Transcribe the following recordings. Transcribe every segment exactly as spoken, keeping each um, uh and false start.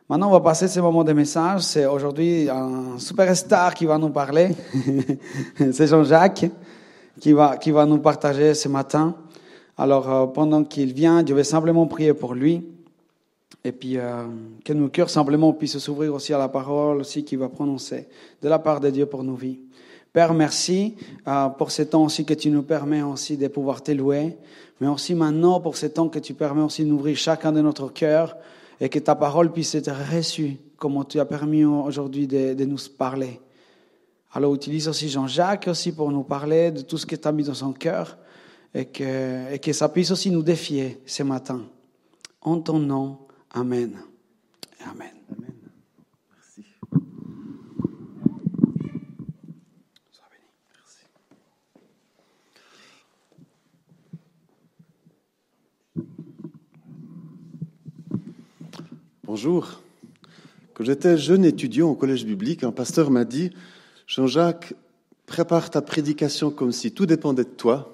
Maintenant, on va passer ce moment de message. C'est aujourd'hui un superstar qui va nous parler. C'est Jean-Jacques qui va, qui va nous partager ce matin. Alors, euh, pendant qu'il vient, je vais simplement prier pour lui. Et puis, euh, que nos cœurs simplement puissent s'ouvrir aussi à la parole aussi qu'il va prononcer de la part de Dieu pour nos vies. Père, merci euh, pour ce temps aussi que tu nous permets aussi de pouvoir te louer. Mais aussi maintenant pour ce temps que tu permets aussi d'ouvrir chacun de notre cœur et que ta parole puisse être reçue comme tu as permis aujourd'hui de, de nous parler. Alors utilise aussi Jean-Jacques aussi pour nous parler de tout ce que tu as mis dans son cœur et que, et que ça puisse aussi nous défier ce matin. En ton nom, Amen. Amen. Amen. Merci. Sois béni. Merci. Bonjour. Quand j'étais jeune étudiant au collège biblique, un pasteur m'a dit « Jean-Jacques, prépare ta prédication comme si tout dépendait de toi,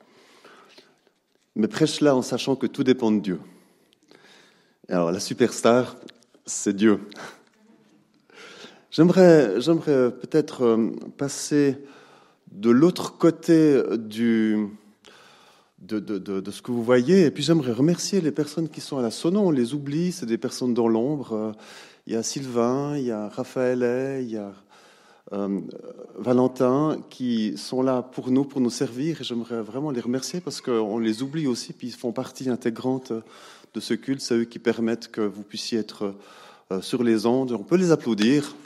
mais prêche-la en sachant que tout dépend de Dieu. » Alors, la superstar, c'est Dieu. J'aimerais, j'aimerais peut-être passer de l'autre côté du, de, de, de, de ce que vous voyez, et puis j'aimerais remercier les personnes qui sont à la Sono. On les oublie, c'est des personnes dans l'ombre. Il y a Sylvain, il y a Raphaël, il y a euh, Valentin qui sont là pour nous, pour nous servir, et j'aimerais vraiment les remercier parce qu'on les oublie aussi, puis ils font partie intégrante de ce culte. C'est eux qui permettent que vous puissiez être euh, sur les ondes. On peut les applaudir.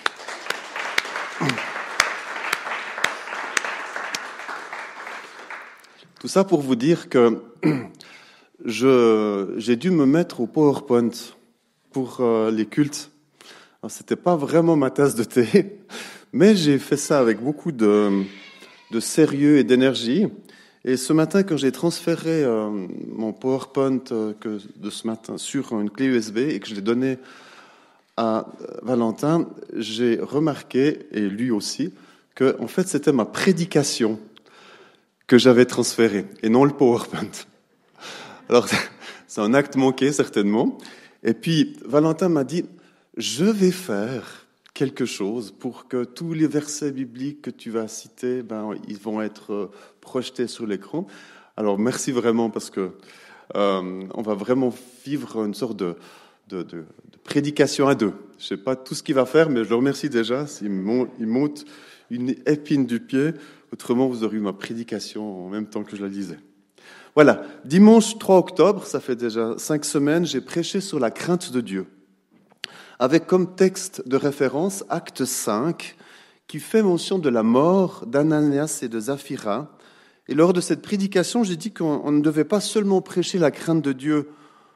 Tout ça pour vous dire que je, j'ai dû me mettre au PowerPoint pour euh, les cultes. Alors, c'était pas vraiment ma tasse de thé, mais j'ai fait ça avec beaucoup de, de sérieux et d'énergie. Et ce matin, quand j'ai transféré euh, mon PowerPoint euh, que, de ce matin sur une clé U S B et que je l'ai donné à Valentin, j'ai remarqué, et lui aussi, que en fait c'était ma prédication que j'avais transférée et non le PowerPoint. Alors c'est un acte manqué certainement. Et puis Valentin m'a dit « Je vais faire quelque chose pour que tous les versets bibliques que tu vas citer, ben ils vont être projetés sur l'écran. » Alors merci vraiment parce que euh, on va vraiment vivre une sorte de, de, de, de prédication à deux. Je sais pas tout ce qu'il va faire, mais je le remercie déjà. Il monte une épine du pied. Autrement, vous aurez eu ma prédication en même temps que je la lisais. Voilà, dimanche trois octobre, ça fait déjà cinq semaines, j'ai prêché sur la crainte de Dieu, avec comme texte de référence Acte cinq, qui fait mention de la mort d'Ananias et de Saphira. Et lors de cette prédication, j'ai dit qu'on ne devait pas seulement prêcher la crainte de Dieu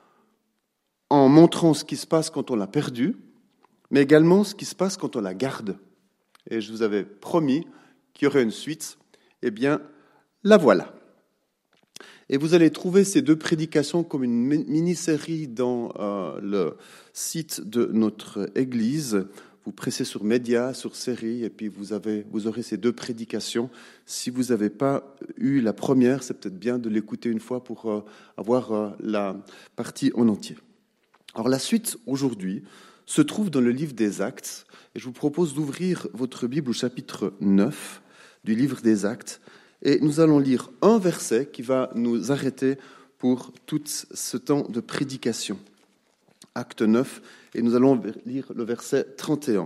en montrant ce qui se passe quand on l'a perdu, mais également ce qui se passe quand on la garde. Et je vous avais promis qu'il y aurait une suite. Eh bien, la voilà. Et vous allez trouver ces deux prédications comme une mini-série dans euh, le site de notre Église. Vous pressez sur Médias, sur Séries, et puis vous, avez, vous aurez ces deux prédications. Si vous n'avez pas eu la première, c'est peut-être bien de l'écouter une fois pour euh, avoir euh, la partie en entier. Alors la suite, aujourd'hui, se trouve dans le livre des Actes, et je vous propose d'ouvrir votre Bible au chapitre neuf du livre des Actes, et nous allons lire un verset qui va nous arrêter pour tout ce temps de prédication. Acte neuf, et nous allons lire le verset trente et un.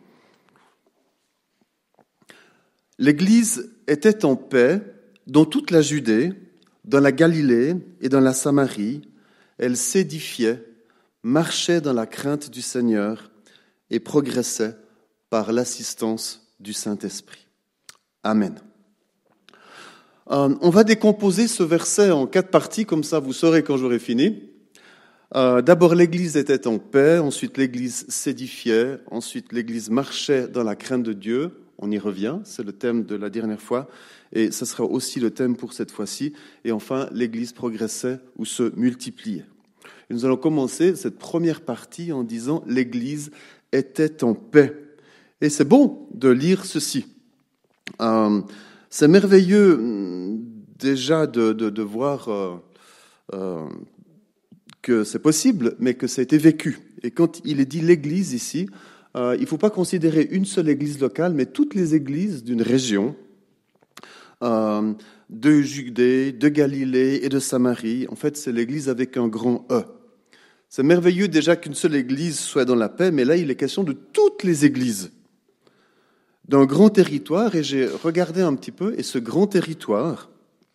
L'Église était en paix dans toute la Judée, dans la Galilée et dans la Samarie. Elle s'édifiait, marchait dans la crainte du Seigneur et progressait par l'assistance du Saint-Esprit. Amen. Euh, on va décomposer ce verset en quatre parties, comme ça vous saurez quand j'aurai fini. Euh, d'abord, l'Église était en paix, ensuite l'Église s'édifiait, ensuite l'Église marchait dans la crainte de Dieu. On y revient, c'est le thème de la dernière fois, et ce sera aussi le thème pour cette fois-ci. Et enfin, l'Église progressait ou se multipliait. Et nous allons commencer cette première partie en disant « l'Église était en paix ». Et c'est bon de lire ceci. Euh, c'est merveilleux déjà de, de, de voir... Euh, euh, que c'est possible, mais que ça a été vécu. Et quand il est dit l'Église ici, euh, il ne faut pas considérer une seule Église locale, mais toutes les églises d'une région, euh, de Judée, de Galilée et de Samarie. En fait, c'est l'Église avec un grand E. C'est merveilleux déjà qu'une seule Église soit dans la paix, mais là, il est question de toutes les églises, d'un grand territoire. Et j'ai regardé un petit peu, et ce grand territoire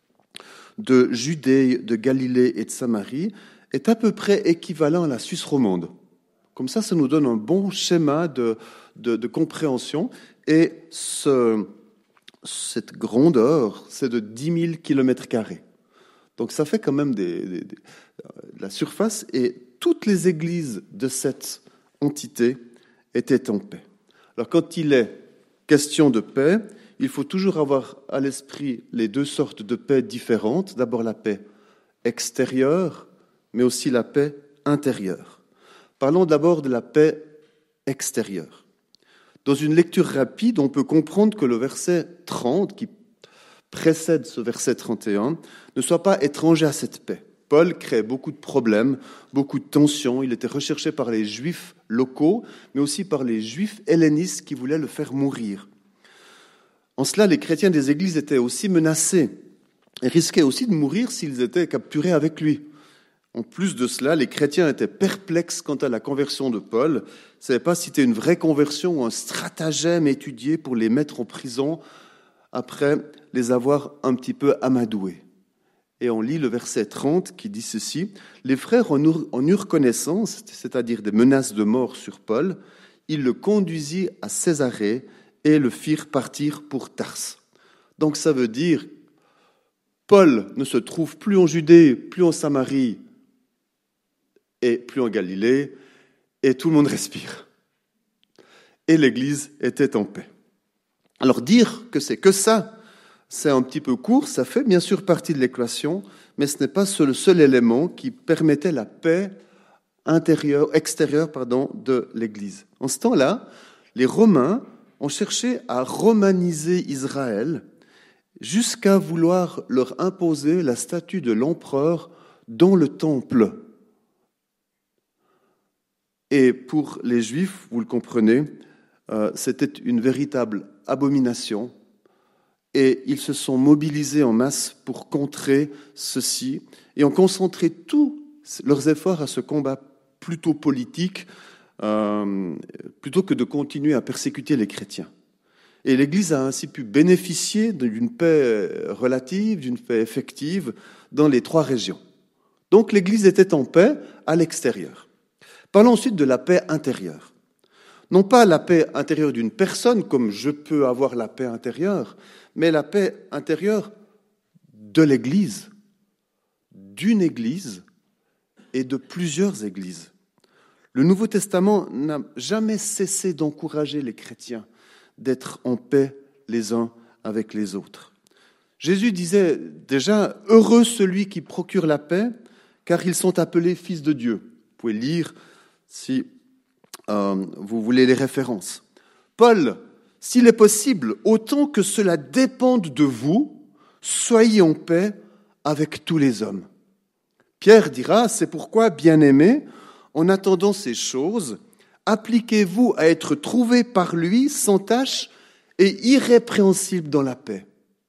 de Judée, de Galilée et de Samarie est à peu près équivalent à la Suisse romande. Comme ça, ça nous donne un bon schéma de, de, de compréhension. Et ce, cette grandeur, c'est de dix mille kilomètres carrés. Donc ça fait quand même des, des, des, de la surface. Et toutes les églises de cette entité étaient en paix. Alors quand il est question de paix, il faut toujours avoir à l'esprit les deux sortes de paix différentes. D'abord la paix extérieure, mais aussi la paix intérieure. Parlons d'abord de la paix extérieure. Dans une lecture rapide, on peut comprendre que le verset trente, qui précède ce verset trente et un, ne soit pas étranger à cette paix. Paul crée beaucoup de problèmes, beaucoup de tensions. Il était recherché par les Juifs locaux, mais aussi par les Juifs hellénistes qui voulaient le faire mourir. En cela, les chrétiens des églises étaient aussi menacés et risquaient aussi de mourir s'ils étaient capturés avec lui. En plus de cela, les chrétiens étaient perplexes quant à la conversion de Paul. Ils ne savaient pas si c'était une vraie conversion ou un stratagème étudié pour les mettre en prison après les avoir un petit peu amadoués. Et on lit le verset trente qui dit ceci. « Les frères en eurent connaissance, c'est-à-dire des menaces de mort sur Paul. Ils le conduisirent à Césarée et le firent partir pour Tarse. » Donc ça veut dire, Paul ne se trouve plus en Judée, plus en Samarie et plus en Galilée, et tout le monde respire. Et l'Église était en paix. Alors dire que c'est que ça, c'est un petit peu court, ça fait bien sûr partie de l'équation, mais ce n'est pas le seul élément qui permettait la paix intérieure, extérieure pardon, de l'Église. En ce temps-là, les Romains ont cherché à romaniser Israël jusqu'à vouloir leur imposer la statue de l'empereur dans le temple. Et pour les Juifs, vous le comprenez, euh, c'était une véritable abomination. Et ils se sont mobilisés en masse pour contrer ceci et ont concentré tous leurs efforts à ce combat plutôt politique, euh, plutôt que de continuer à persécuter les chrétiens. Et l'Église a ainsi pu bénéficier d'une paix relative, d'une paix effective dans les trois régions. Donc l'Église était en paix à l'extérieur. Parlons ensuite de la paix intérieure. Non pas la paix intérieure d'une personne, comme je peux avoir la paix intérieure, mais la paix intérieure de l'Église, d'une Église et de plusieurs Églises. Le Nouveau Testament n'a jamais cessé d'encourager les chrétiens d'être en paix les uns avec les autres. Jésus disait déjà « Heureux celui qui procure la paix, car ils sont appelés fils de Dieu ». Vous pouvez lire si euh, vous voulez les références. Paul, s'il est possible, autant que cela dépende de vous, soyez en paix avec tous les hommes. Pierre dira, c'est pourquoi, bien-aimés, en attendant ces choses, appliquez-vous à être trouvés par lui sans tache et irrépréhensibles dans la paix.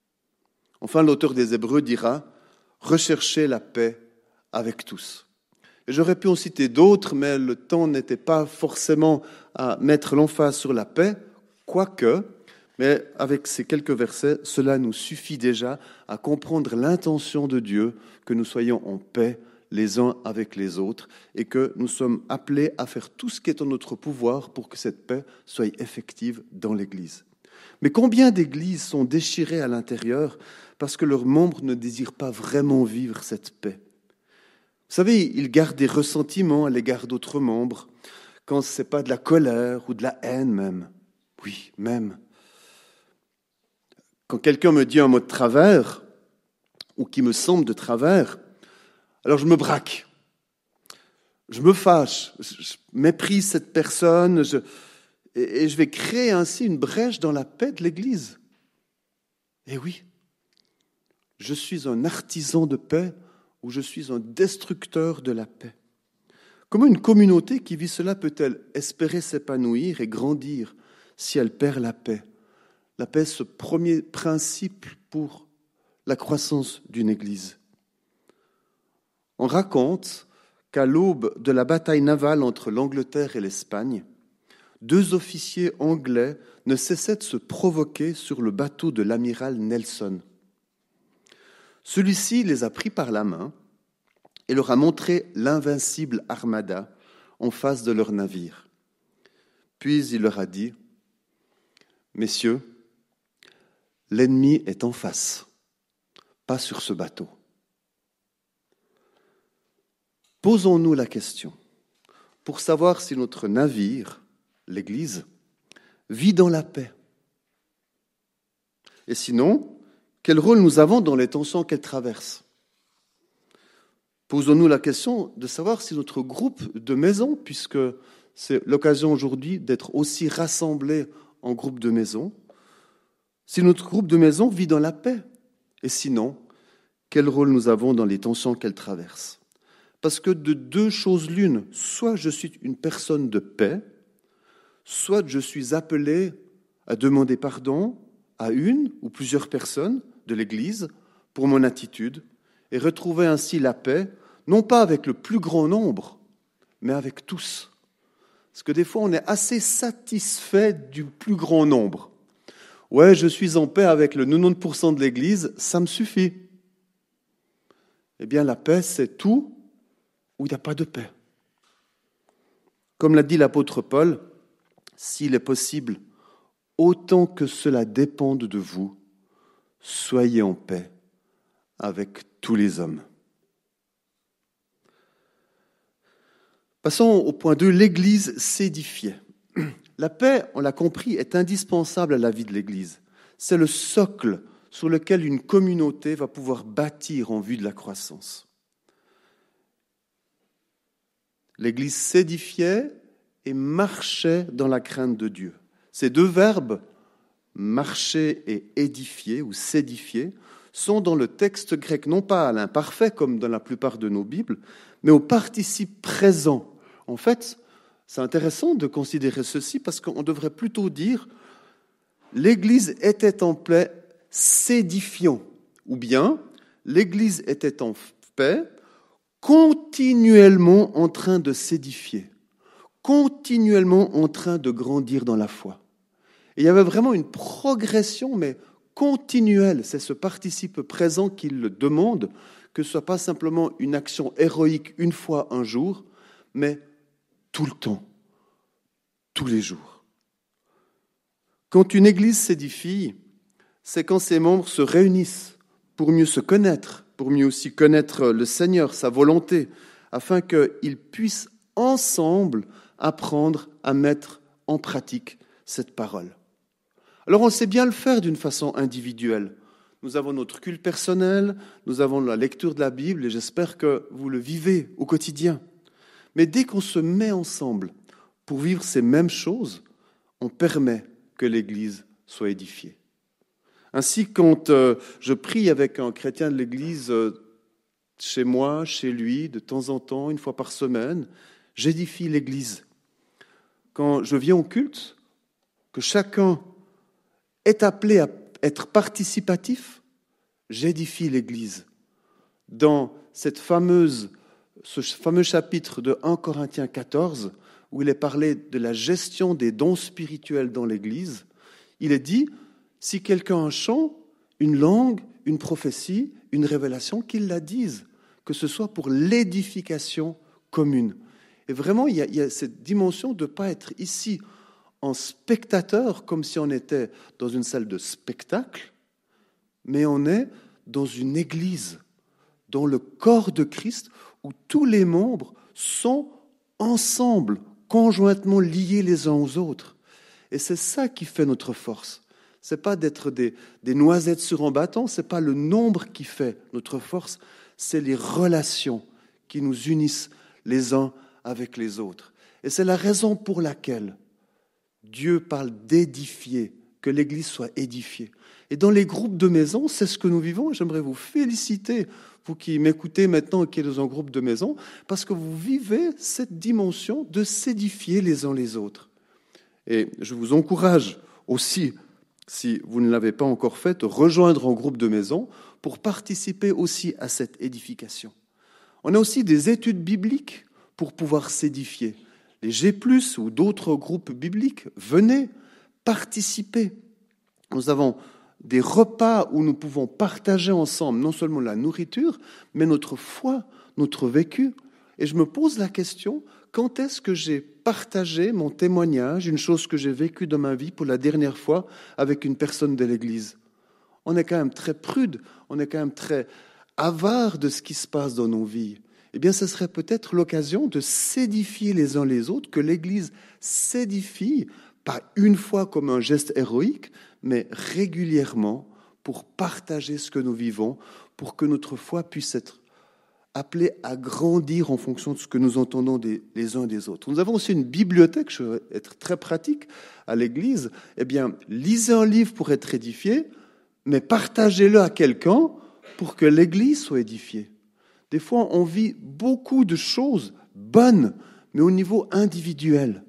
Enfin, l'auteur des Hébreux dira, recherchez la paix avec tous. Et j'aurais pu en citer d'autres, mais le temps n'était pas forcément à mettre l'emphase sur la paix, quoique, mais avec ces quelques versets, cela nous suffit déjà à comprendre l'intention de Dieu, que nous soyons en paix les uns avec les autres et que nous sommes appelés à faire tout ce qui est en notre pouvoir pour que cette paix soit effective dans l'Église. Mais combien d'églises sont déchirées à l'intérieur parce que leurs membres ne désirent pas vraiment vivre cette paix? Vous savez, ils gardent des ressentiments à l'égard d'autres membres quand ce n'est pas de la colère ou de la haine même. Oui, même. Quand quelqu'un me dit un mot de travers ou qui me semble de travers, alors je me braque, je me fâche, je méprise cette personne je, et, et je vais créer ainsi une brèche dans la paix de l'Église. Et oui, je suis un artisan de paix ou je suis un destructeur de la paix. Comment une communauté qui vit cela peut-elle espérer s'épanouir et grandir si elle perd la paix? La paix, ce premier principe pour la croissance d'une Église. On raconte qu'à l'aube de la bataille navale entre l'Angleterre et l'Espagne, deux officiers anglais ne cessaient de se provoquer sur le bateau de l'amiral Nelson. Celui-ci les a pris par la main et leur a montré l'invincible armada en face de leur navire. Puis il leur a dit, « Messieurs, l'ennemi est en face, pas sur ce bateau. » Posons-nous la question pour savoir si notre navire, l'Église, vit dans la paix. Et sinon, quel rôle nous avons dans les tensions qu'elle traverse? Posons-nous la question de savoir si notre groupe de maison, puisque c'est l'occasion aujourd'hui d'être aussi rassemblés en groupe de maison, si notre groupe de maison vit dans la paix. Et sinon, quel rôle nous avons dans les tensions qu'elle traverse? Parce que de deux choses l'une, soit je suis une personne de paix, soit je suis appelé à demander pardon à une ou plusieurs personnes de l'Église pour mon attitude et retrouver ainsi la paix, non pas avec le plus grand nombre, mais avec tous. Parce que des fois, on est assez satisfait du plus grand nombre. Ouais, je suis en paix avec le quatre-vingt-dix pour cent de l'Église, ça me suffit. Eh bien, la paix, c'est tout où il n'y a pas de paix. Comme l'a dit l'apôtre Paul, s'il est possible, autant que cela dépende de vous, soyez en paix avec tous les hommes. Passons au point deux, l'Église s'édifiait. La paix, on l'a compris, est indispensable à la vie de l'Église. C'est le socle sur lequel une communauté va pouvoir bâtir en vue de la croissance. L'Église s'édifiait et marchait dans la crainte de Dieu. Ces deux verbes, marcher et édifier ou s'édifier, sont dans le texte grec non pas à l'imparfait comme dans la plupart de nos Bibles, mais au participe présent. En fait, c'est intéressant de considérer ceci parce qu'on devrait plutôt dire l'Église était en paix s'édifiant, ou bien l'Église était en paix continuellement en train de s'édifier, continuellement en train de grandir dans la foi. Et il y avait vraiment une progression, mais continuelle. C'est ce participe présent qui le demande, que ce ne soit pas simplement une action héroïque une fois, un jour, mais tout le temps, tous les jours. Quand une église s'édifie, c'est quand ses membres se réunissent pour mieux se connaître, pour mieux aussi connaître le Seigneur, sa volonté, afin qu'ils puissent ensemble apprendre à mettre en pratique cette parole. Alors on sait bien le faire d'une façon individuelle. Nous avons notre culte personnel, nous avons la lecture de la Bible et j'espère que vous le vivez au quotidien. Mais dès qu'on se met ensemble pour vivre ces mêmes choses, on permet que l'Église soit édifiée. Ainsi, quand euh, je prie avec un chrétien de l'Église euh, chez moi, chez lui, de temps en temps, une fois par semaine, j'édifie l'Église. Quand je viens au culte, que chacun est appelé à être participatif, j'édifie l'Église. Dans cette fameuse, ce fameux chapitre de premier Corinthiens quatorze, où il est parlé de la gestion des dons spirituels dans l'Église, il est dit, si quelqu'un a un chant, une langue, une prophétie, une révélation, qu'il la dise, que ce soit pour l'édification commune. Et vraiment, il y a, il y a cette dimension de ne pas être ici en spectateur, comme si on était dans une salle de spectacle, mais on est dans une église, dans le corps de Christ, où tous les membres sont ensemble, conjointement liés les uns aux autres. Et c'est ça qui fait notre force. Ce n'est pas d'être des, des noisettes sur un bâton, ce n'est pas le nombre qui fait notre force, c'est les relations qui nous unissent les uns avec les autres. Et c'est la raison pour laquelle Dieu parle d'édifier que l'Église soit édifiée. Et dans les groupes de maison, c'est ce que nous vivons. J'aimerais vous féliciter, vous qui m'écoutez maintenant et qui êtes dans un groupe de maison, parce que vous vivez cette dimension de s'édifier les uns les autres. Et je vous encourage aussi, si vous ne l'avez pas encore fait, de rejoindre un groupe de maison pour participer aussi à cette édification. On a aussi des études bibliques pour pouvoir s'édifier. Les G plus, ou d'autres groupes bibliques, venez participer. Nous avons des repas où nous pouvons partager ensemble non seulement la nourriture, mais notre foi, notre vécu. Et je me pose la question, quand est-ce que j'ai partagé mon témoignage, une chose que j'ai vécue dans ma vie pour la dernière fois avec une personne de l'Église? On est quand même très prude, on est quand même très avare de ce qui se passe dans nos vies. Eh bien, ce serait peut-être l'occasion de s'édifier les uns les autres, que l'Église s'édifie, pas une fois comme un geste héroïque, mais régulièrement pour partager ce que nous vivons, pour que notre foi puisse être appelée à grandir en fonction de ce que nous entendons des, les uns des autres. Nous avons aussi une bibliothèque, je vais être très pratique, à l'Église. Eh bien, lisez un livre pour être édifié, mais partagez-le à quelqu'un pour que l'Église soit édifiée. Des fois, on vit beaucoup de choses bonnes, mais au niveau individuel.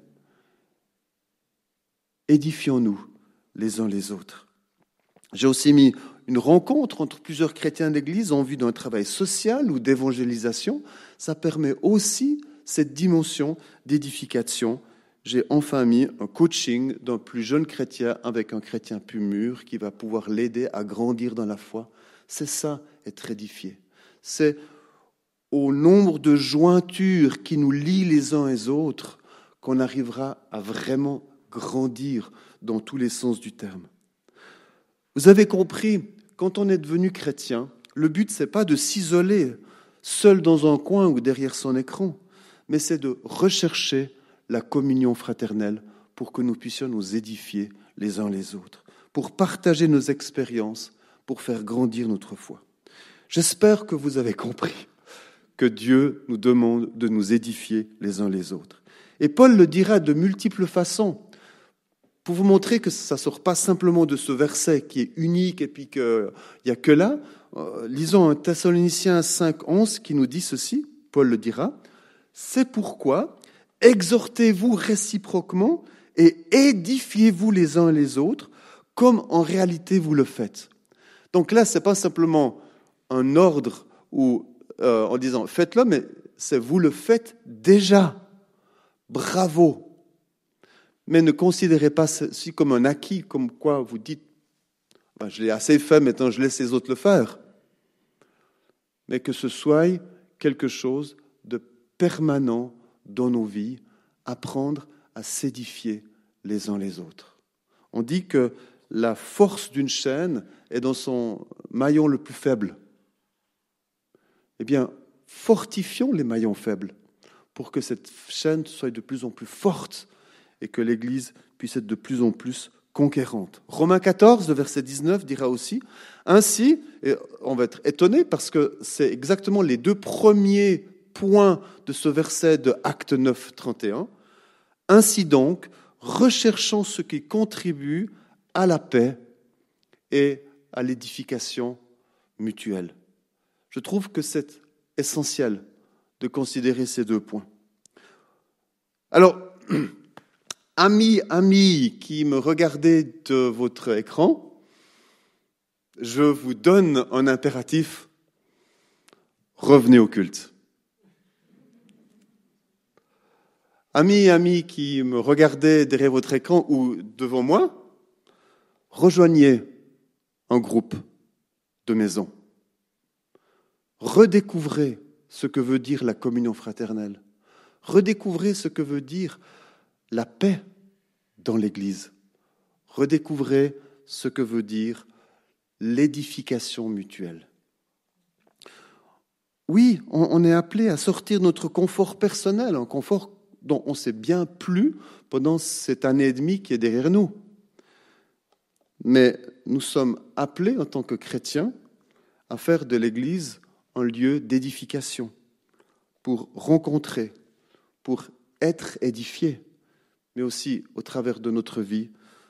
Édifions-nous les uns les autres. J'ai aussi mis une rencontre entre plusieurs chrétiens d'Église en vue d'un travail social ou d'évangélisation. Ça permet aussi cette dimension d'édification. J'ai enfin mis un coaching d'un plus jeune chrétien avec un chrétien plus mûr qui va pouvoir l'aider à grandir dans la foi. C'est ça, être édifié. C'est au nombre de jointures qui nous lient les uns les autres qu'on arrivera à vraiment grandir dans tous les sens du terme. Vous avez compris, quand on est devenu chrétien, le but, ce n'est pas de s'isoler seul dans un coin ou derrière son écran, mais c'est de rechercher la communion fraternelle pour que nous puissions nous édifier les uns les autres, pour partager nos expériences, pour faire grandir notre foi. J'espère que vous avez compris que Dieu nous demande de nous édifier les uns les autres. Et Paul le dira de multiples façons, pour vous montrer que ça ne sort pas simplement de ce verset qui est unique et puis qu'il n'y a que là. Euh, lisons un Thessaloniciens cinq, onze qui nous dit ceci, Paul le dira, « C'est pourquoi exhortez-vous réciproquement et édifiez-vous les uns les autres, comme en réalité vous le faites. » Donc là, ce n'est pas simplement un ordre où, euh, en disant « faites-le », mais c'est « vous le faites déjà ». Bravo. Mais ne considérez pas ceci comme un acquis, comme quoi vous dites ben, « je l'ai assez fait, maintenant je laisse les autres le faire ». Mais que ce soit quelque chose de permanent dans nos vies, apprendre à s'édifier les uns les autres. On dit que la force d'une chaîne est dans son maillon le plus faible. Eh bien, fortifions les maillons faibles pour que cette chaîne soit de plus en plus forte et que l'Église puisse être de plus en plus conquérante. Romains quatorze, le verset dix-neuf, dira aussi, « Ainsi, et on va être étonné parce que c'est exactement les deux premiers points de ce verset de Actes neuf, trente et un, « Ainsi donc, recherchons ce qui contribue à la paix et à l'édification mutuelle. » Je trouve que c'est essentiel de considérer ces deux points. Alors, amis, amis qui me regardez de votre écran, je vous donne un impératif, revenez au culte. Amis, amis qui me regardez derrière votre écran ou devant moi, rejoignez un groupe de maison. Redécouvrez ce que veut dire la communion fraternelle. Redécouvrez ce que veut dire la paix dans l'Église. Redécouvrez ce que veut dire l'édification mutuelle. Oui, on, on est appelé à sortir de notre confort personnel, un confort dont on s'est bien plu pendant cette année et demie qui est derrière nous. Mais nous sommes appelés en tant que chrétiens à faire de l'Église un lieu d'édification, pour rencontrer, pour être édifiés, mais aussi au travers de notre vie,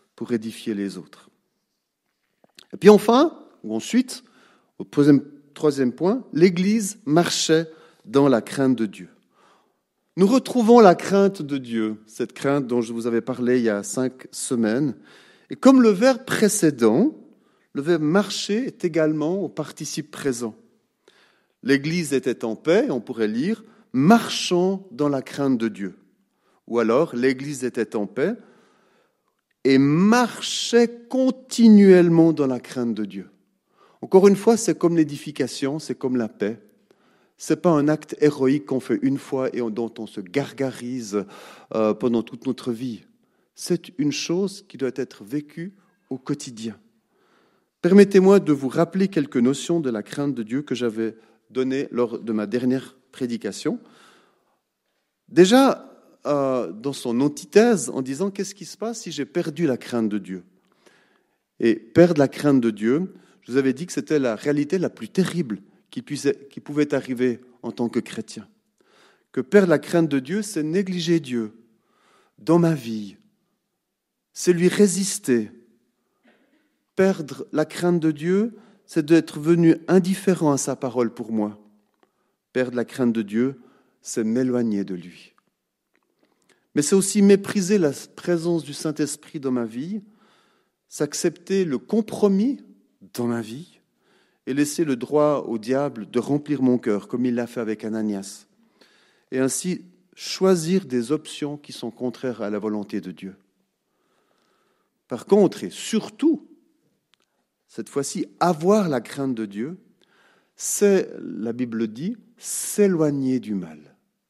pour édifier les autres. Et puis enfin, ou ensuite, au troisième, troisième point, l'Église marchait dans la crainte de Dieu. Nous retrouvons la crainte de Dieu, cette crainte dont je vous avais parlé il y a cinq semaines. Et comme le verbe précédent, le verbe marcher est également au participe présent. L'Église était en paix, on pourrait lire, marchant dans la crainte de Dieu. Ou alors, l'Église était en paix et marchait continuellement dans la crainte de Dieu. Encore une fois, c'est comme l'édification, c'est comme la paix. Ce n'est pas un acte héroïque qu'on fait une fois et dont on se gargarise euh, pendant toute notre vie. C'est une chose qui doit être vécue au quotidien. Permettez-moi de vous rappeler quelques notions de la crainte de Dieu que j'avais données lors de ma dernière prédication. Déjà, euh, dans son antithèse, en disant « Qu'est-ce qui se passe si j'ai perdu la crainte de Dieu ?» Et perdre la crainte de Dieu, je vous avais dit que c'était la réalité la plus terrible qui, puissait, qui pouvait arriver en tant que chrétien. Que perdre la crainte de Dieu, c'est négliger Dieu dans ma vie, c'est lui résister. Perdre la crainte de Dieu, c'est d'être venu indifférent à sa parole pour moi. Perdre la crainte de Dieu, c'est m'éloigner de lui. Mais c'est aussi mépriser la présence du Saint-Esprit dans ma vie, c'est accepter le compromis dans ma vie et laisser le droit au diable de remplir mon cœur, comme il l'a fait avec Ananias. Et ainsi choisir des options qui sont contraires à la volonté de Dieu. Par contre, et surtout, cette fois-ci, avoir la crainte de Dieu, c'est, la Bible dit, s'éloigner du mal.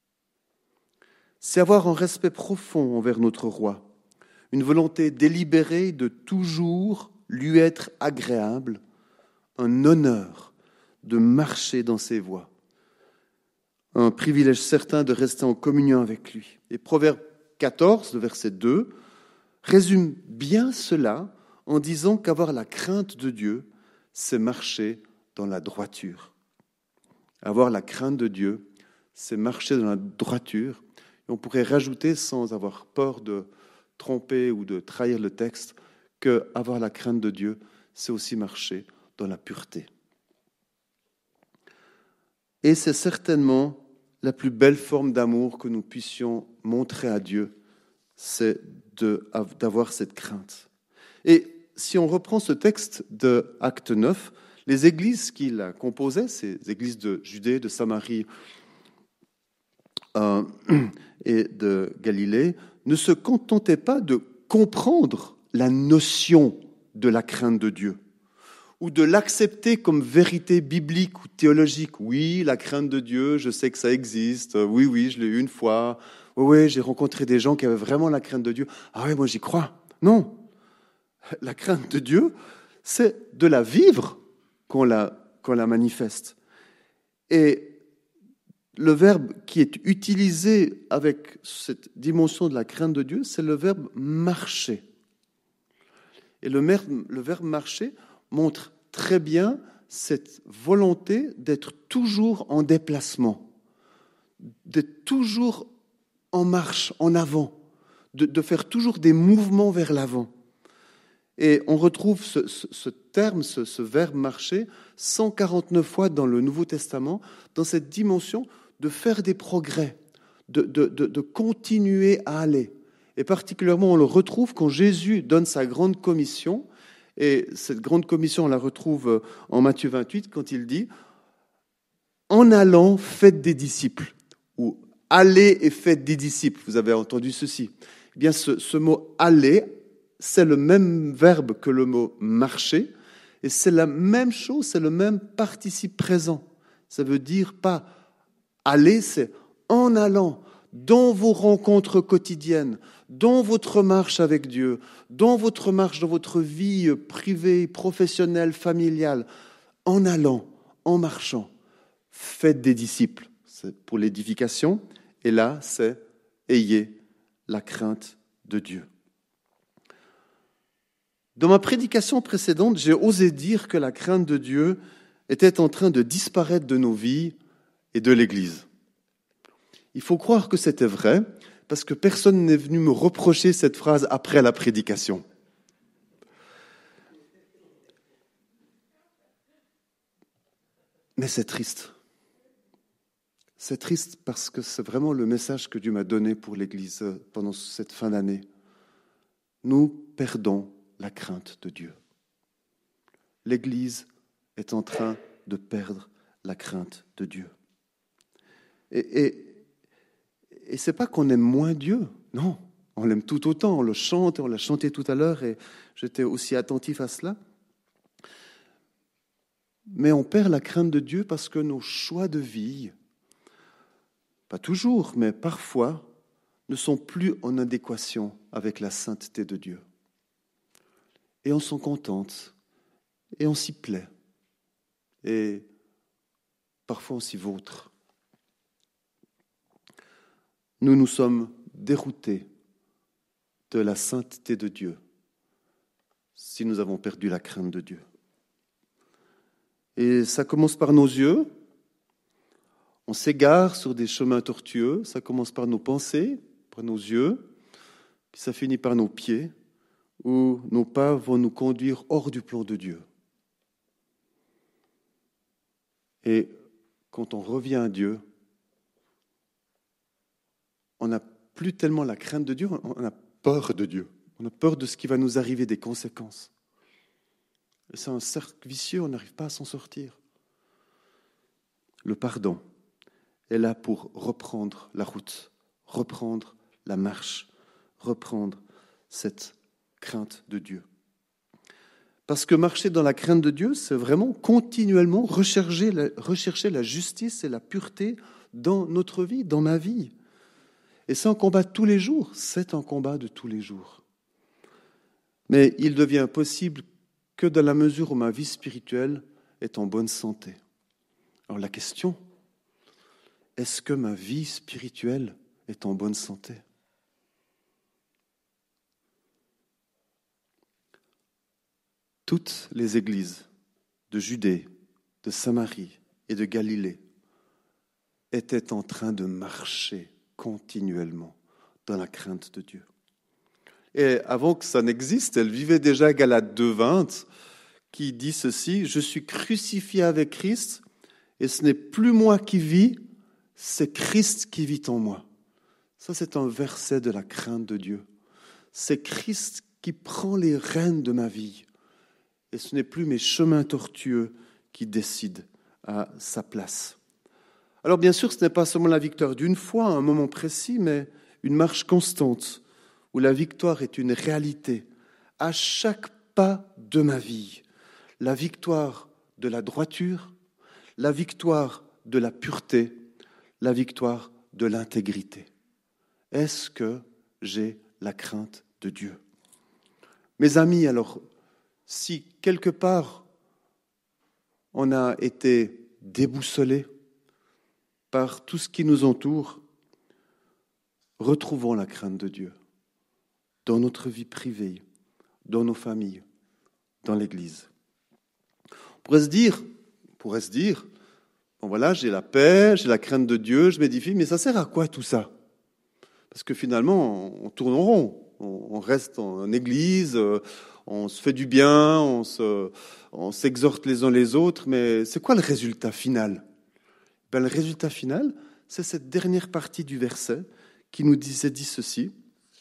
C'est avoir un respect profond envers notre roi, une volonté délibérée de toujours lui être agréable, un honneur de marcher dans ses voies, un privilège certain de rester en communion avec lui. Et Proverbe quatorze, le verset deux, résume bien cela en disant qu'avoir la crainte de Dieu, c'est marcher dans la droiture. Avoir la crainte de Dieu, c'est marcher dans la droiture. Et on pourrait rajouter, sans avoir peur de tromper ou de trahir le texte, qu'avoir la crainte de Dieu, c'est aussi marcher dans la pureté. Et c'est certainement la plus belle forme d'amour que nous puissions montrer à Dieu, c'est de, d'avoir cette crainte. Et si on reprend ce texte de Acte neuf, les églises qu'il composait, ces églises de Judée, de Samarie euh, et de Galilée, ne se contentaient pas de comprendre la notion de la crainte de Dieu ou de l'accepter comme vérité biblique ou théologique. Oui, la crainte de Dieu, je sais que ça existe. Oui, oui, je l'ai eu une fois. Oui, oui, j'ai rencontré des gens qui avaient vraiment la crainte de Dieu. Ah oui, moi j'y crois. Non. La crainte de Dieu, c'est de la vivre qu'on la, qu'on la manifeste. Et le verbe qui est utilisé avec cette dimension de la crainte de Dieu, c'est le verbe marcher. Et le, le verbe marcher montre très bien cette volonté d'être toujours en déplacement, d'être toujours en marche, en avant, de, de faire toujours des mouvements vers l'avant. Et on retrouve ce, ce, ce terme, ce, ce verbe marcher, cent quarante-neuf fois dans le Nouveau Testament, dans cette dimension de faire des progrès, de, de, de, de continuer à aller. Et particulièrement, on le retrouve quand Jésus donne sa grande commission. Et cette grande commission, on la retrouve en Matthieu vingt-huit, quand il dit « En allant, faites des disciples » ou « Allez et faites des disciples ». Vous avez entendu ceci. Eh bien, ce, ce mot « aller », c'est le même verbe que le mot « marcher ». Et c'est la même chose, c'est le même participe présent. Ça veut dire pas « aller », c'est « en allant ». Dans vos rencontres quotidiennes, dans votre marche avec Dieu, dans votre marche, dans votre vie privée, professionnelle, familiale, en allant, en marchant, faites des disciples. C'est pour l'édification. Et là, c'est ayez la crainte de Dieu. Dans ma prédication précédente, j'ai osé dire que la crainte de Dieu était en train de disparaître de nos vies et de l'Église. Il faut croire que c'était vrai, parce que personne n'est venu me reprocher cette phrase après la prédication. Mais c'est triste. C'est triste parce que c'est vraiment le message que Dieu m'a donné pour l'Église pendant cette fin d'année. Nous perdons la crainte de Dieu. L'Église est en train de perdre la crainte de Dieu. Et, et, et ce n'est pas qu'on aime moins Dieu, non, on l'aime tout autant, on le chante, on l'a chanté tout à l'heure et j'étais aussi attentif à cela. Mais on perd la crainte de Dieu parce que nos choix de vie, pas toujours, mais parfois, ne sont plus en adéquation avec la sainteté de Dieu. Et on s'en contente, et on s'y plaît, et parfois on s'y vautre. Nous nous sommes déroutés de la sainteté de Dieu si nous avons perdu la crainte de Dieu. Et ça commence par nos yeux. On s'égare sur des chemins tortueux. Ça commence par nos pensées, par nos yeux. Puis ça finit par nos pieds, où nos pas vont nous conduire hors du plan de Dieu. Et quand on revient à Dieu, on n'a plus tellement la crainte de Dieu, on a peur de Dieu. On a peur de ce qui va nous arriver, des conséquences. Et c'est un cercle vicieux, on n'arrive pas à s'en sortir. Le pardon est là pour reprendre la route, reprendre la marche, reprendre cette crainte de Dieu. Parce que marcher dans la crainte de Dieu, c'est vraiment continuellement rechercher la, rechercher la justice et la pureté dans notre vie, dans ma vie. Et c'est un combat de tous les jours, c'est un combat de tous les jours. Mais il devient possible que dans la mesure où ma vie spirituelle est en bonne santé. Alors la question, est-ce que ma vie spirituelle est en bonne santé ? Toutes les églises de Judée, de Samarie et de Galilée étaient en train de marcher continuellement dans la crainte de Dieu. Et avant que ça n'existe, elle vivait déjà Galates deux vingt, qui dit ceci, « Je suis crucifié avec Christ, et ce n'est plus moi qui vis, c'est Christ qui vit en moi. » Ça, c'est un verset de la crainte de Dieu. C'est Christ qui prend les rênes de ma vie. Et ce n'est plus mes chemins tortueux qui décident à sa place. Alors bien sûr, ce n'est pas seulement la victoire d'une fois, à un moment précis, mais une marche constante, où la victoire est une réalité à chaque pas de ma vie. La victoire de la droiture, la victoire de la pureté, la victoire de l'intégrité. Est-ce que j'ai la crainte de Dieu ? Mes amis, alors, si quelque part on a été déboussolé par tout ce qui nous entoure, retrouvons la crainte de Dieu dans notre vie privée, dans nos familles, dans l'Église. On pourrait se dire, on pourrait se dire, bon voilà, j'ai la paix, j'ai la crainte de Dieu, je m'édifie, mais ça sert à quoi tout ça ? Parce que finalement, on tourne en rond, on reste en Église, on se fait du bien, on, se, on s'exhorte les uns les autres, mais c'est quoi le résultat final ? Ben, le résultat final, c'est cette dernière partie du verset qui nous disait dit ceci.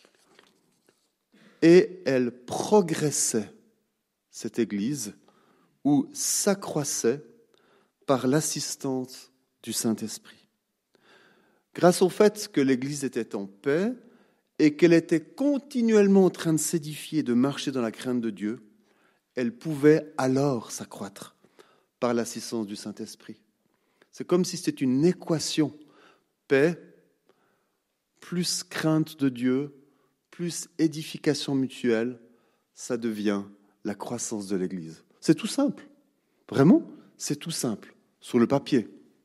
Et elle progressait, cette Église, ou s'accroissait par l'assistance du Saint-Esprit. Grâce au fait que l'Église était en paix et qu'elle était continuellement en train de s'édifier, de marcher dans la crainte de Dieu, elle pouvait alors s'accroître par l'assistance du Saint-Esprit. C'est comme si c'était une équation. Paix, plus crainte de Dieu, plus édification mutuelle, ça devient la croissance de l'Église. C'est tout simple. Vraiment, c'est tout simple, sur le papier.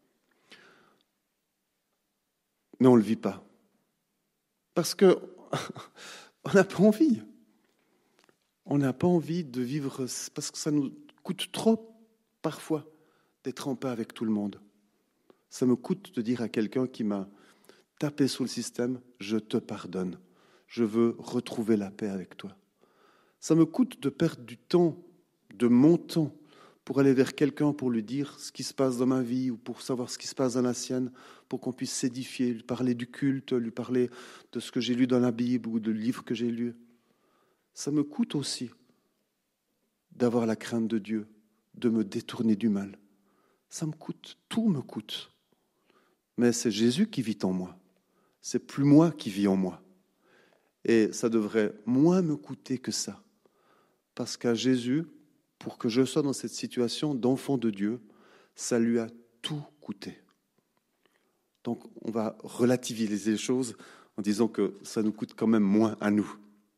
Mais on ne le vit pas. Parce qu'on n'a pas envie. On n'a pas envie de vivre, parce que ça nous coûte trop, parfois, d'être en paix avec tout le monde. Ça me coûte de dire à quelqu'un qui m'a tapé sur le système, je te pardonne. Je veux retrouver la paix avec toi. Ça me coûte de perdre du temps, de mon temps, pour aller vers quelqu'un, pour lui dire ce qui se passe dans ma vie ou pour savoir ce qui se passe dans la sienne, pour qu'on puisse s'édifier, lui parler du culte, lui parler de ce que j'ai lu dans la Bible ou de livres que j'ai lus. Ça me coûte aussi d'avoir la crainte de Dieu, de me détourner du mal. Ça me coûte, tout me coûte. Mais c'est Jésus qui vit en moi. C'est plus moi qui vis en moi. Et ça devrait moins me coûter que ça. Parce qu'à Jésus, pour que je sois dans cette situation d'enfant de Dieu, ça lui a tout coûté. Donc on va relativiser les choses en disant que ça nous coûte quand même moins à nous.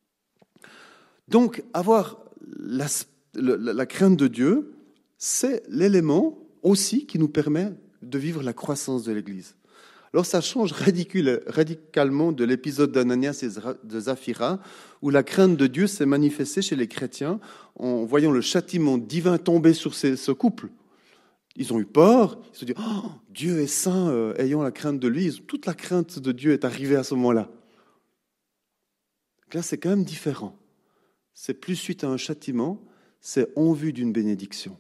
Donc avoir la, la, la crainte de Dieu, c'est l'élément aussi qui nous permet de vivre la croissance de l'Église. Alors ça change ridicule, radicalement de l'épisode d'Ananias et de Saphira, où la crainte de Dieu s'est manifestée chez les chrétiens en voyant le châtiment divin tomber sur ces, ce couple. Ils ont eu peur, ils se sont dit oh, « Dieu est saint, euh, ayant la crainte de lui ». Toute la crainte de Dieu est arrivée à ce moment-là. Donc là, c'est quand même différent. C'est plus suite à un châtiment, c'est en vue d'une bénédiction.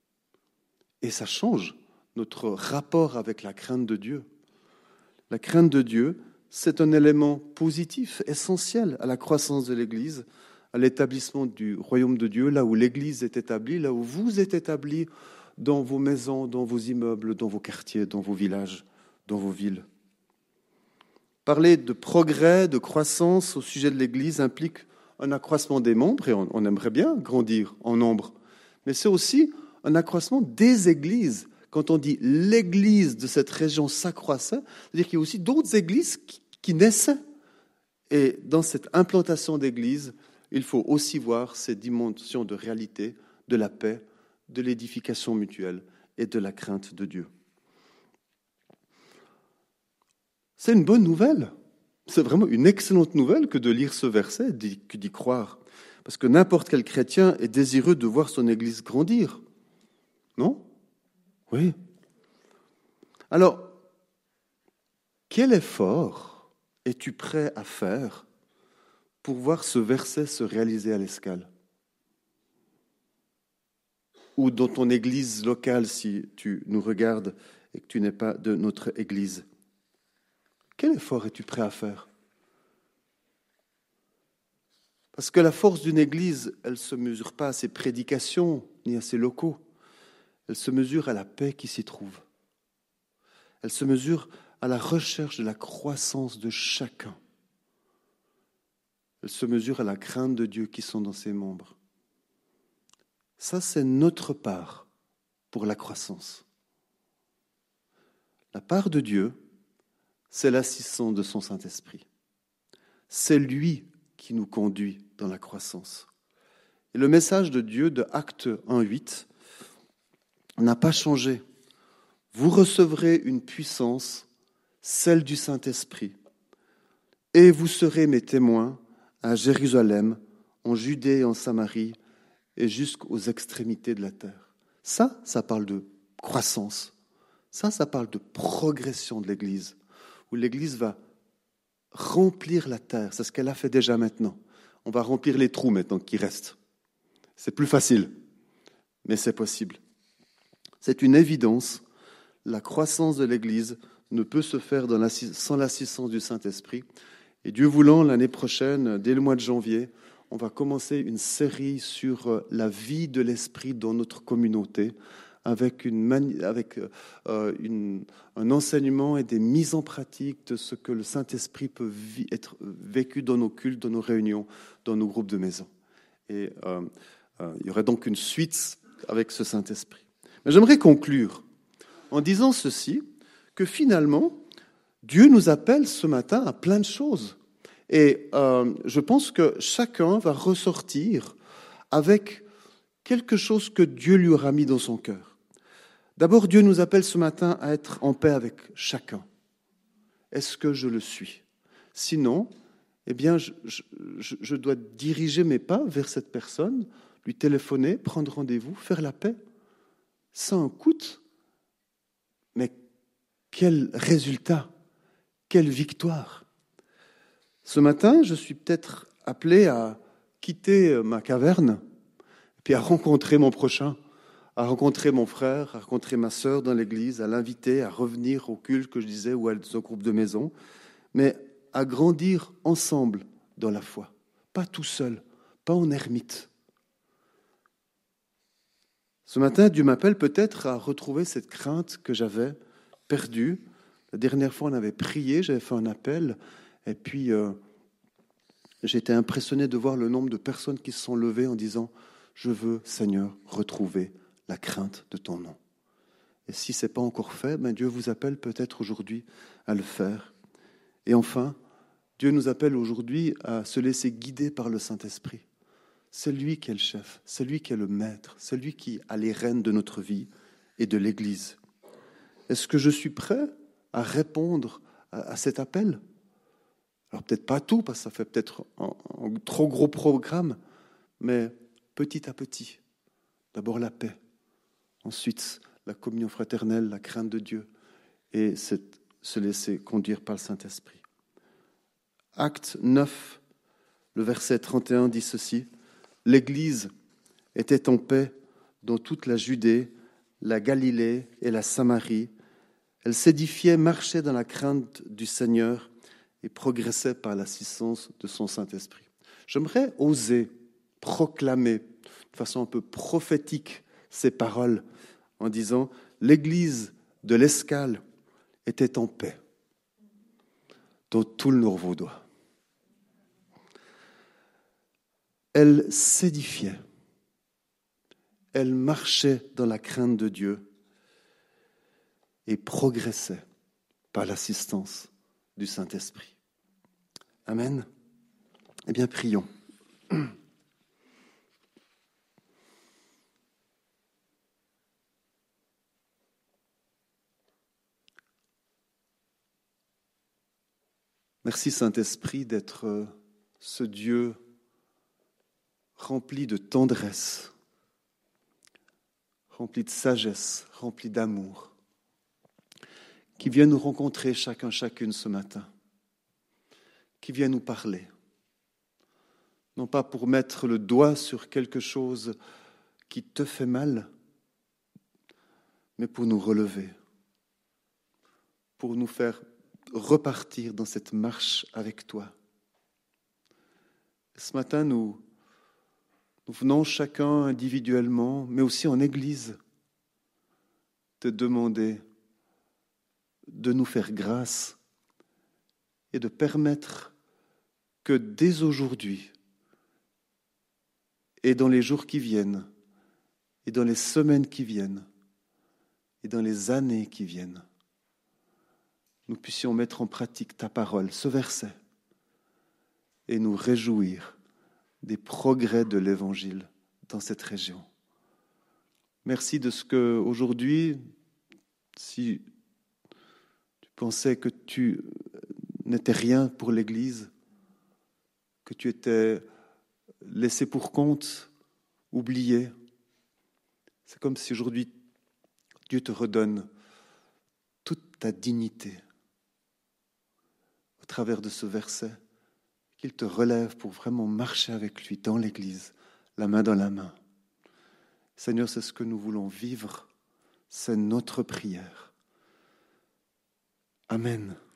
Et ça change notre rapport avec la crainte de Dieu. La crainte de Dieu, c'est un élément positif, essentiel à la croissance de l'Église, à l'établissement du royaume de Dieu, là où l'Église est établie, là où vous êtes établis dans vos maisons, dans vos immeubles, dans vos quartiers, dans vos villages, dans vos villes. Parler de progrès, de croissance au sujet de l'Église implique un accroissement des membres, et on, on aimerait bien grandir en nombre, mais c'est aussi un accroissement des églises. Quand on dit l'église de cette région s'accroissait, c'est-à-dire qu'il y a aussi d'autres églises qui, qui naissaient. Et dans cette implantation d'églises, il faut aussi voir ces dimensions de réalité, de la paix, de l'édification mutuelle et de la crainte de Dieu. C'est une bonne nouvelle. C'est vraiment une excellente nouvelle que de lire ce verset, que d'y croire. Parce que n'importe quel chrétien est désireux de voir son église grandir. Non ? Oui. Alors, quel effort es-tu prêt à faire pour voir ce verset se réaliser à l'Escale? Ou dans ton église locale, si tu nous regardes et que tu n'es pas de notre église. Quel effort es-tu prêt à faire? Parce que la force d'une église, elle ne se mesure pas à ses prédications ni à ses locaux. Elle se mesure à la paix qui s'y trouve. Elle se mesure à la recherche de la croissance de chacun. Elle se mesure à la crainte de Dieu qui sont dans ses membres. Ça, c'est notre part pour la croissance. La part de Dieu, c'est l'assistance de son Saint-Esprit. C'est lui qui nous conduit dans la croissance. Et le message de Dieu de Actes un huit n'a pas changé. Vous recevrez une puissance, celle du Saint-Esprit, et vous serez mes témoins à Jérusalem, en Judée et en Samarie, et jusqu'aux extrémités de la terre. Ça, ça parle de croissance. Ça, ça parle de progression de l'Église, où l'Église va remplir la terre. C'est ce qu'elle a fait déjà maintenant. On va remplir les trous maintenant qui restent. C'est plus facile, mais c'est possible. C'est une évidence. La croissance de l'Église ne peut se faire dans l'assis- sans l'assistance du Saint-Esprit. Et Dieu voulant, l'année prochaine, dès le mois de janvier, on va commencer une série sur la vie de l'Esprit dans notre communauté, avec, une mani- avec euh, une, un enseignement et des mises en pratique de ce que le Saint-Esprit peut vi- être vécu dans nos cultes, dans nos réunions, dans nos groupes de maison. Et euh, euh, il y aurait donc une suite avec ce Saint-Esprit. Mais j'aimerais conclure en disant ceci, que finalement, Dieu nous appelle ce matin à plein de choses. Et euh, je pense que chacun va ressortir avec quelque chose que Dieu lui aura mis dans son cœur. D'abord, Dieu nous appelle ce matin à être en paix avec chacun. Est-ce que je le suis? Sinon, eh bien, je, je, je dois diriger mes pas vers cette personne, lui téléphoner, prendre rendez-vous, faire la paix. Ça en coûte, mais quel résultat, quelle victoire. Ce matin, je suis peut-être appelé à quitter ma caverne, puis à rencontrer mon prochain, à rencontrer mon frère, à rencontrer ma sœur dans l'église, à l'inviter à revenir au culte que je disais ou au groupe de maison, mais à grandir ensemble dans la foi, pas tout seul, pas en ermite. Ce matin, Dieu m'appelle peut-être à retrouver cette crainte que j'avais perdue. La dernière fois, on avait prié, j'avais fait un appel, et puis euh, j'ai été impressionné de voir le nombre de personnes qui se sont levées en disant « Je veux, Seigneur, retrouver la crainte de ton nom. » Et si ce n'est pas encore fait, ben Dieu vous appelle peut-être aujourd'hui à le faire. Et enfin, Dieu nous appelle aujourd'hui à se laisser guider par le Saint-Esprit. C'est lui qui est le chef, c'est lui qui est le maître, c'est lui qui a les rênes de notre vie et de l'Église. Est-ce que je suis prêt à répondre à, à cet appel ? Alors peut-être pas tout, parce que ça fait peut-être un, un trop gros programme, mais petit à petit. D'abord la paix, ensuite la communion fraternelle, la crainte de Dieu, et cette, se laisser conduire par le Saint-Esprit. Acte neuf, le verset trente et un dit ceci. L'Église était en paix dans toute la Judée, la Galilée et la Samarie. Elle s'édifiait, marchait dans la crainte du Seigneur et progressait par l'assistance de son Saint-Esprit. J'aimerais oser proclamer de façon un peu prophétique ces paroles en disant « L'Église de l'Escale était en paix dans tout le Nord-Vaudois. » Elle s'édifiait, elle marchait dans la crainte de Dieu et progressait par l'assistance du Saint-Esprit. Amen. Eh bien, prions. Merci Saint-Esprit d'être ce Dieu rempli de tendresse, rempli de sagesse, rempli d'amour, qui vient nous rencontrer chacun, chacune ce matin, qui vient nous parler, non pas pour mettre le doigt sur quelque chose qui te fait mal, mais pour nous relever, pour nous faire repartir dans cette marche avec toi. Ce matin, nous Nous venons chacun individuellement, mais aussi en Église, te demander de nous faire grâce et de permettre que dès aujourd'hui et dans les jours qui viennent et dans les semaines qui viennent et dans les années qui viennent, nous puissions mettre en pratique ta parole, ce verset, et nous réjouir des progrès de l'Évangile dans cette région. Merci de ce que aujourd'hui, si tu pensais que tu n'étais rien pour l'Église, que tu étais laissé pour compte, oublié, c'est comme si aujourd'hui Dieu te redonne toute ta dignité au travers de ce verset, qu'il te relève pour vraiment marcher avec lui dans l'Église, la main dans la main. Seigneur, c'est ce que nous voulons vivre, c'est notre prière. Amen.